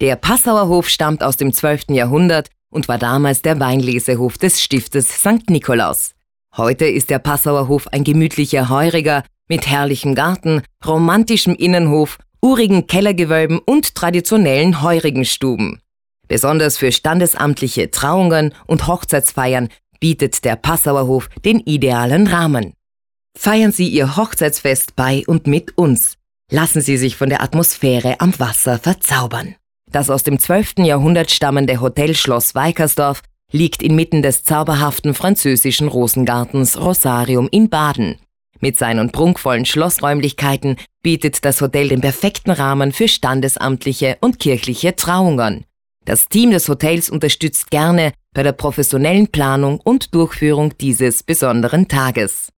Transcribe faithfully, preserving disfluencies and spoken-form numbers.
Der Passauer Hof stammt aus dem zwölften Jahrhundert und war damals der Weinlesehof des Stiftes Sankt Nikolaus. Heute ist der Passauer Hof ein gemütlicher Heuriger mit herrlichem Garten, romantischem Innenhof, urigen Kellergewölben und traditionellen heurigen Stuben. Besonders für standesamtliche Trauungen und Hochzeitsfeiern bietet der Passauer Hof den idealen Rahmen. Feiern Sie Ihr Hochzeitsfest bei und mit uns. Lassen Sie sich von der Atmosphäre am Wasser verzaubern. Das aus dem zwölften Jahrhundert stammende Hotel Schloss Weikersdorf liegt inmitten des zauberhaften französischen Rosengartens Rosarium in Baden. Mit seinen prunkvollen Schlossräumlichkeiten bietet das Hotel den perfekten Rahmen für standesamtliche und kirchliche Trauungen. Das Team des Hotels unterstützt gerne bei der professionellen Planung und Durchführung dieses besonderen Tages.